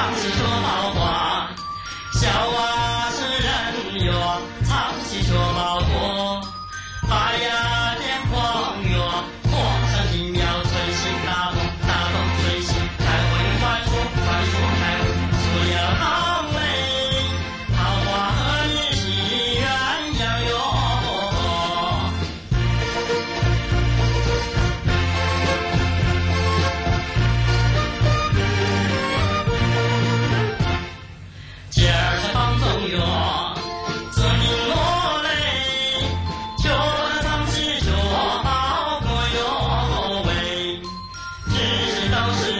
唱戏说好话，笑话是人哟，唱戏说好话，发呀点黄哟，皇上听要吹醒大风，大风吹醒开会快说快说开会，说了好嘞，好话和你心愿要哟。今儿在房中哟，这名我嘞，就唱戏说好过哟喂，只是都是